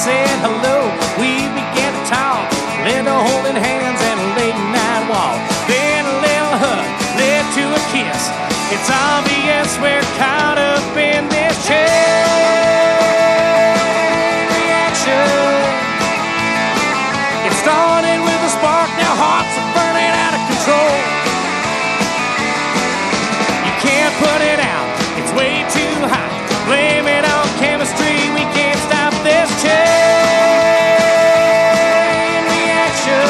said hello, we began to talk, led to holding hands and a late night walk. Then a little hug led to a kiss. It's obvious we're caught up in this chain reaction. It started with a spark, now hearts are burning out of control. You can't put it out, it's way too hot. Blame it on chemistry, we can't stop this chain reaction.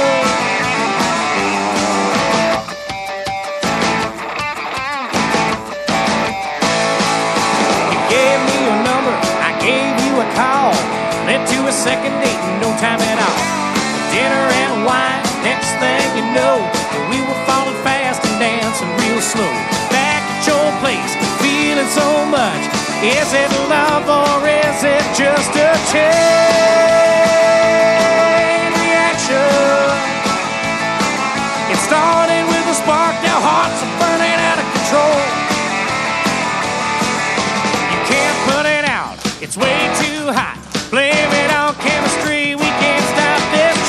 You gave me your number, I gave you a call. Led to a second date in no time at all. Dinner and wine, next thing you know, we were falling fast and dancing real slow. Back at your place, feeling so much. Is it love or is it just a chain reaction? It started with a spark, now hearts are burning out of control. You can't put it out, it's way too hot. Blame it on chemistry, we can't stop this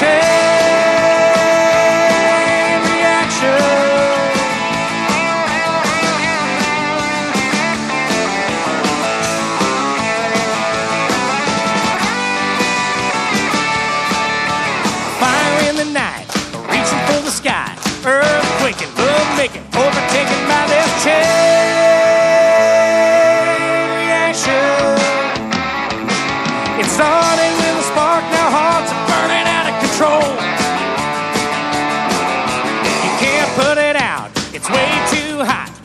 chain reaction. Fire in the night, reaching for the sky, earthquaking, love making, overtaken by this chain reaction. It started with a spark, now hearts are burning out of control. You can't put it out, it's way too hot.